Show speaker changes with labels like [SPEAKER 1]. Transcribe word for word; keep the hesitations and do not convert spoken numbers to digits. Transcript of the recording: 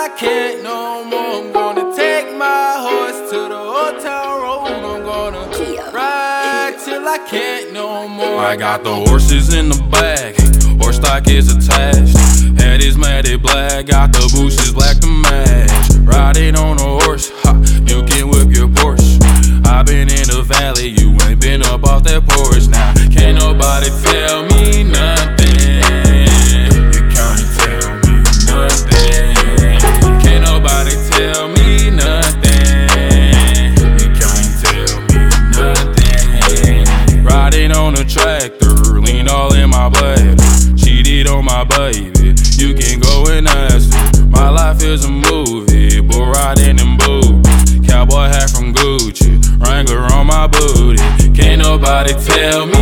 [SPEAKER 1] I can't no more. I'm gonna take my horse to the old town road. I'm gonna ride till I can't no more. I got the horses in the bag, horse stock is attached. Head is matted black, got the bushes black to match. Riding on a horse, ha, you can whip your Porsche. I been in the valley, you ain't been up off that porch. Now can't nobody tell me nothing. You can't tell me nothing. Can't nobody tell me nothing. You can't tell me nothing. Riding on a tractor, lean all in my blood. Cheated on my baby, you can go and ask her. My life is a movie, bull riding in boots. Cowboy hat from Gucci, Wrangler on my booty. Can't nobody tell me